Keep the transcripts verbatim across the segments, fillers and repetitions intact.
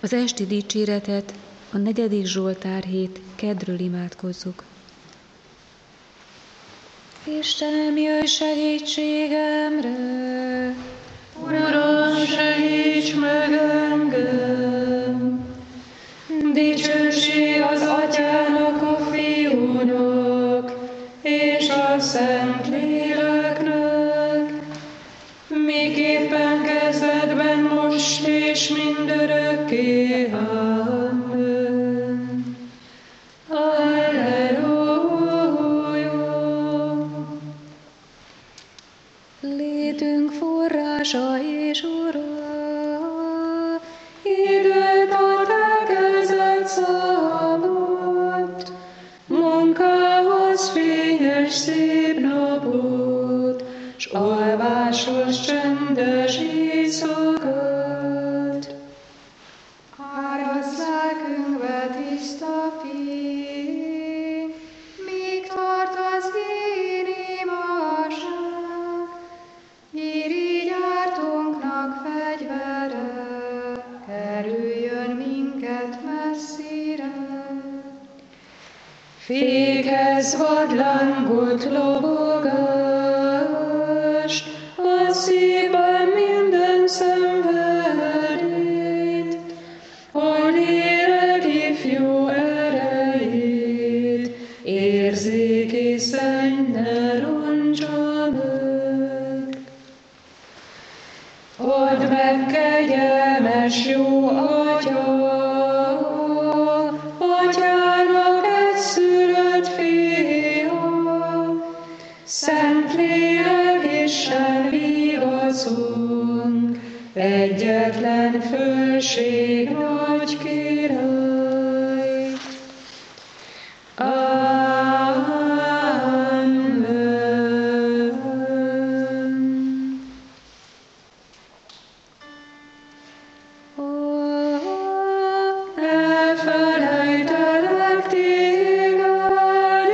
Az esti dicséretet a negyedik Zsoltár hét kedről imádkozzuk. Istenem, jöjj segítségemre! Uram, segíts meg engem! Dicsőség az Atyának, a Fiúnak és a Szentléleknek, miképpen kezdetben, most és mindörökké. Amen. Alleluja! Létünk forrása és Ura, időt a te kezed szabott, munkához fényes szép napot, s alváshoz csendes éjszakát. Árasz lelkünkbe tiszta fény, míg tart az én imádság, irigy ártónknak fegyvere, kerüljön minket messzire. Fékez vadlángot lobogás, a szívben minden szenvedélyt, a lélek ifjú erejét, érzéki szenny ne roncsa meg. Add meg kegyelmes jó Atya, Atyának egyszülött Fia, Szentlélek Isten vigaszunk, egyetlen fölség nagy király. Amen. Ne felejtelek téged,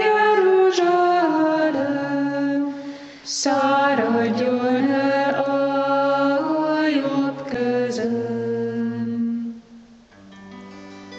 Jeruzsálem, száradjon el a jobb kezem.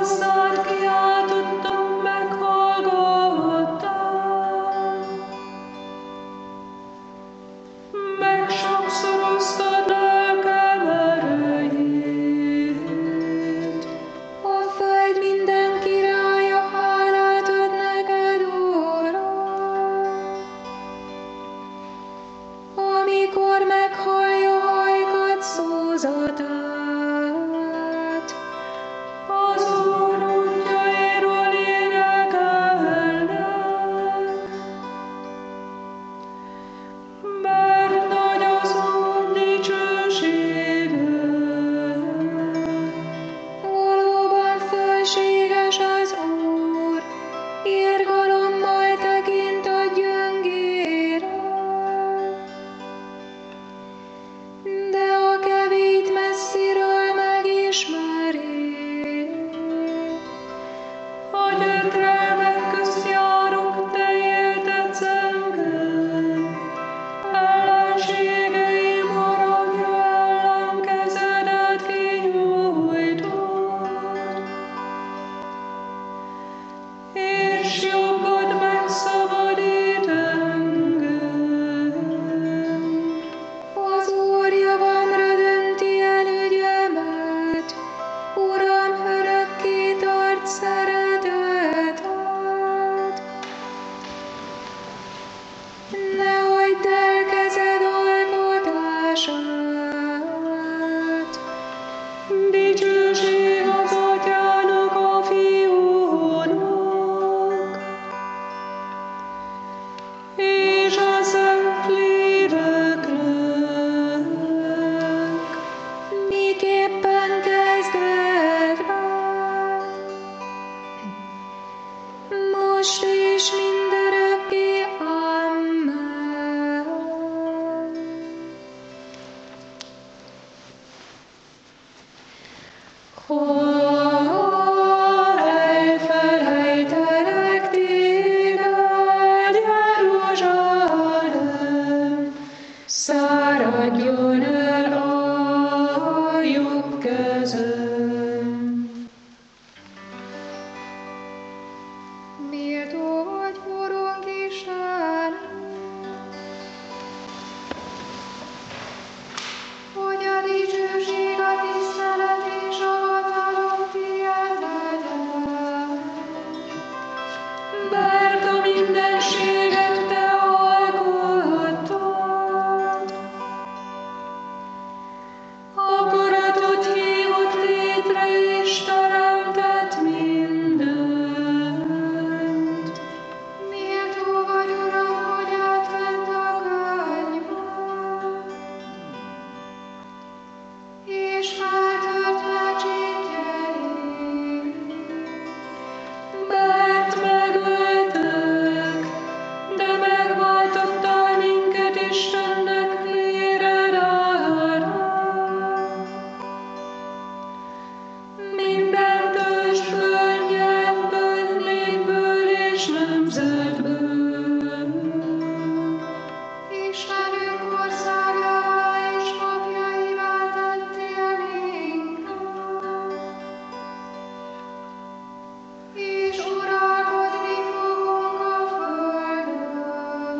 használt kiáltottam, meghallgattam. Megsokszoroztad lelkem erejét. A föld minden királya hálát ad neked, Uram. Amikor meghallja hajkad szózatát, Az Úr útjairól énekelnek, mert nagy az Úr dicsősége. valóban fölséges az Úr, irgalommal tekint a gyöngére. De a kevét messziről megismeri. A gyötrelmek közt járok, te éltetsz engem. Ellenségeim haragja ellen kezedet kinyújtod. És jobbod megszabadít engem. Az Úr javamra dönti el ügyemet, Uram, örökké tart szereteted. Ne hagyd el kezed alkotását. Dicsőség az Atyának, a Fiúnak, és a Szentléleknek. Miképpen kezdetben, most és mindörökké. Amen. Hol elfelejtelek téged, Jeruzsálem, száradjon el a jobb kezem. Méltó vagy, Urunk Istenem, hogy a dicsőség, a tisztelet és a hatalom tiéd legyen. Mert a mindenséget te alkottad, akaratot hívott létre és teremtett mindent. Méltó vagy, Uram, hogy átvedd a könyvet, és feltört mecsétjeid. Mert megöltek, de megváltottál minket Istennek véredára. Minden törzsből, nyelvből, népből és nemzetből. Istenünk országává és papjaivá tettél minket, és uralkodni fogunk a földön.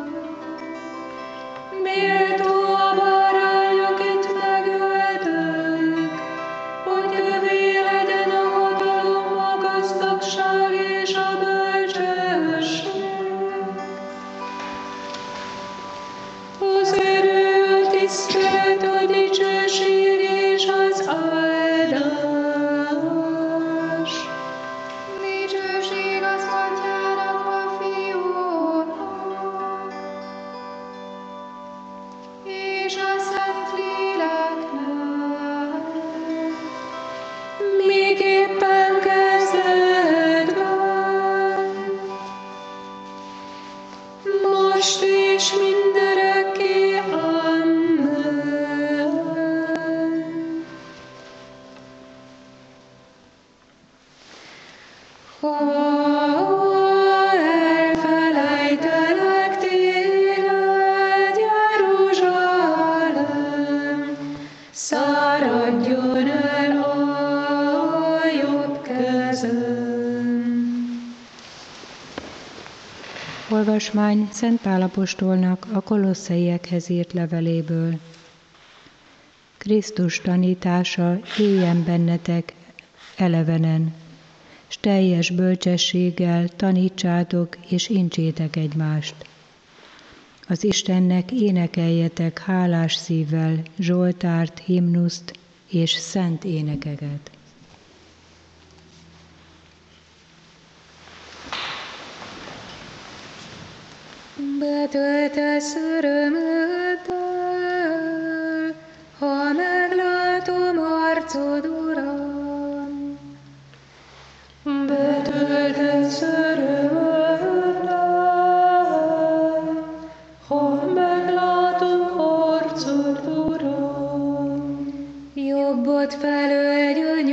Méltó a bárány, akit megöltek, hogy övé legyen a hatalom, a gazdagság és a bölcsesség. Az erő, a tisztelet, a dicsőség és az áldás. Dicsőség az Atyának, a Fiúnak, és a Szentléleknek. Miképpen kezdetben, most és mindörökké. Amen. Ha elfelejtelek téged, Jeruzsálem, száradjon el a jobb kezem. Olvasmány Szent Pál apostolnak a Kolosszaiekhez írt leveléből. Krisztus tanítása éljen bennetek elevenen, s teljes bölcsességgel tanítsátok és intsétek egymást. Az Istennek énekeljetek hálás szívvel zsoltárt, himnuszt és szent énekeket. Betöltesz örömöddel, ha meglátom arcod, Uram. Betöltesz örömöddel, ha meglátom arcod, Uram. Jobbot felől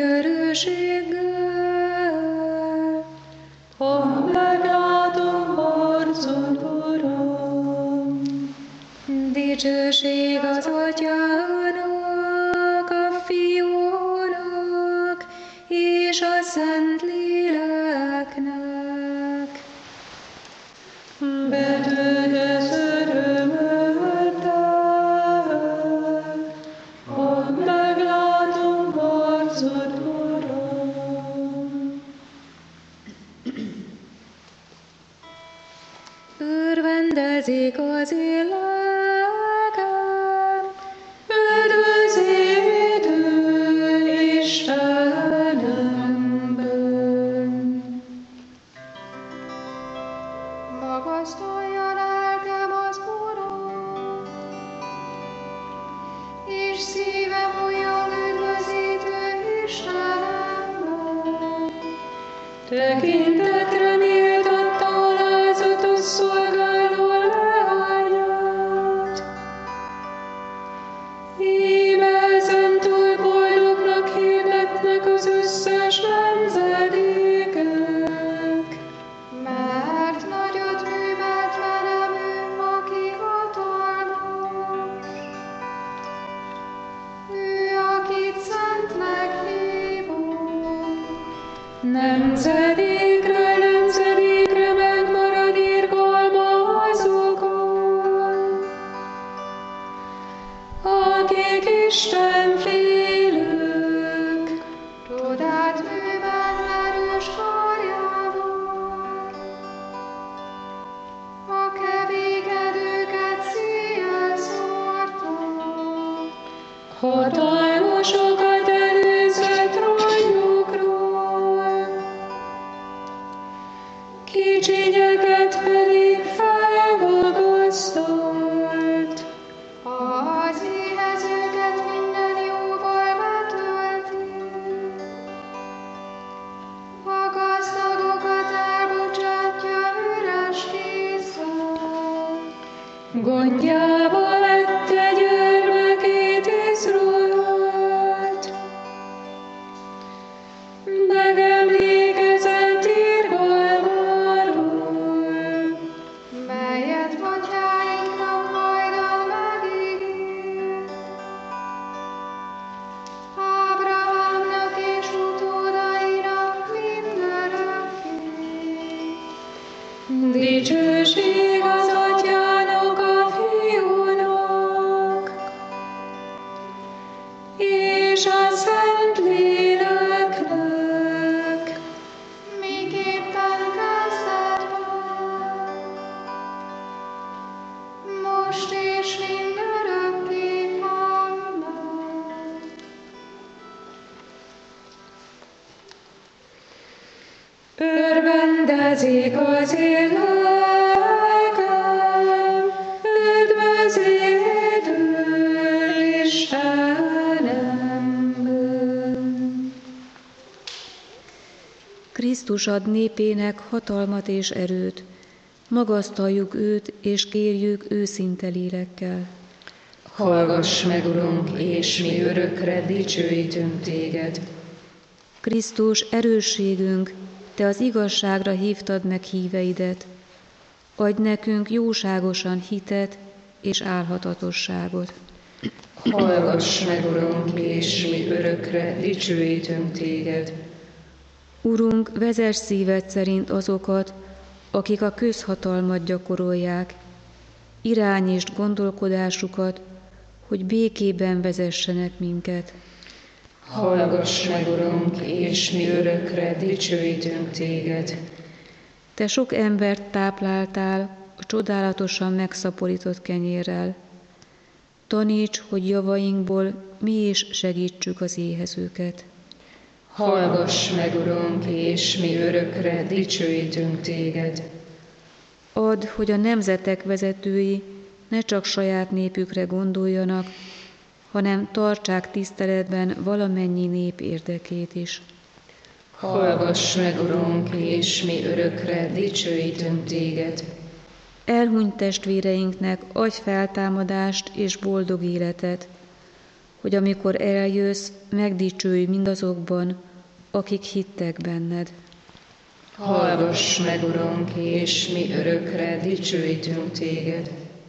gyönyörűséggel, ha meglátom arcod, Uram. Dicsőség az Atyának, a Fiúnak és a Szentléleknek. Betöltesz örömöddel, ha meglátom arcod, Uram. Örvendezik az én lelkem, üdvözítő Istenemben. Magasztalja lelkem az Urat, és szívem újjong üdvözítő Istenemben. Tekintetre méltatta alázatos szolgáló leányát. Íme ezentúl boldognak hirdetnek az összes nemzedékek. Mert nagyot művelt velem ő, aki hatalmas. Ő, akit szentnek hívunk. Nemzedékről nemzedékre megmarad irgalma azokon, akik Isten félők. Csodát művelt erős karjával, a kevékedőket széjjel szórta. Hatalmasokat előzött rajtukról, kicsinyeket pedig felmagasztalt. Az éhezőket minden jóval betölti, a gazdagokat elbocsátja üres kézzel. Gondjába vette gyermekét Izraelt, megemlékezett irgalmáról, melyet atyáinknak hajdan megígért. Ábrahámnak és utódainak mindörökké. dicsőség az Atyának, a Fiúnak és a Szentléleknek. Miképpen kezdetben, most és mindörökké. Amen. Örvendezik az én lelkem, üdvözítő Istenemben. Krisztus ad népének hatalmat és erőt. Magasztaljuk őt, és kérjük őszinte lélekkel. Hallgass meg, Urunk, és mi örökre dicsőítünk téged. Krisztus erősségünk, te az igazságra hívtad meg híveidet. Adj nekünk jóságosan hitet és álhatatosságot. Hallgass meg, Urunk, és mi örökre dicsőítünk téged. Urunk, vezess szíved szerint azokat, akik a közhatalmat gyakorolják, irányítsd gondolkodásukat, hogy békében vezessenek minket. Hallgass meg, Urunk, és mi örökre dicsőítünk téged. Te sok embert tápláltál a csodálatosan megszaporított kenyérrel. Taníts, hogy javainkból mi is segítsük az éhezőket. Hallgass meg, Urunk, és mi örökre dicsőítünk téged. Add, hogy a nemzetek vezetői ne csak saját népükre gondoljanak, hanem tartsák tiszteletben valamennyi nép érdekét is. Hallgass meg, Urunk, és mi örökre dicsőítünk téged. Elhunyt testvéreinknek adj feltámadást és boldog életet, hogy amikor eljössz, megdicsőj mindazokban, akik hittek benned. Hallgass meg, Urunk, és mi örökre dicsőítünk téged.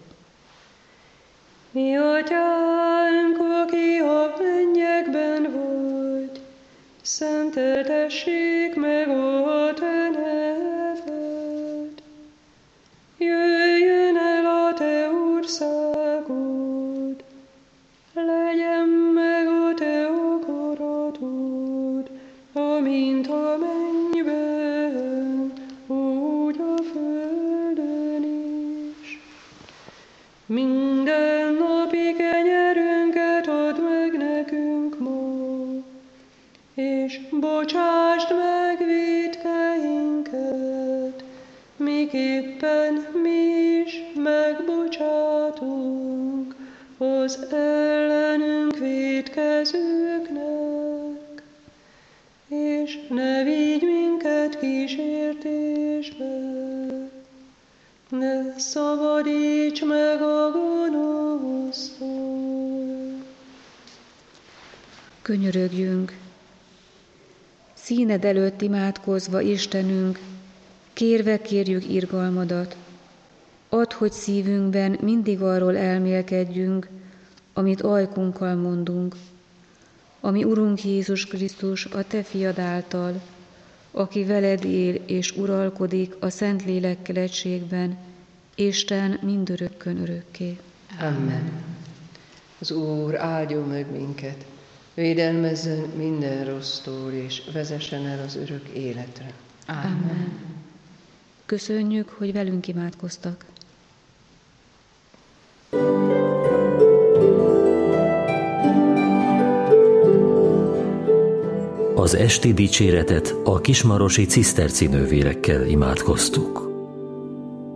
Mi atyánk, aki a mennyekben vagy, szenteltessék meg a te neved. Jöjjön el a te országod, legyen meg a te akaratod, amint a mennyben, úgy a földön is. Minden napi kenyerünket add meg nekünk ma, és bocsásd meg vétkeinket, miképpen mi is megbocsátunk az ellenünk vétkezőknek, és ne vigy minket kísértésbe, ne szabadíts meg a gonosztól. Könyörögjünk! Színed előtt imádkozva, Istenünk, kérve kérjük irgalmadat. Add, hogy szívünkben mindig arról elmélkedjünk, amit ajkunkkal mondunk, ami Urunk Jézus Krisztus, a Te fiad által, aki veled él és uralkodik a Szentlélekkel egységben, Isten mindörökkön örökké. Amen. Az Úr áldjon meg minket, védelmezzen minden rossztól, és vezessen el az örök életre. Amen. Köszönjük, hogy velünk imádkoztak. Az esti dicséretet a kismarosi ciszterci nővérekkel imádkoztuk.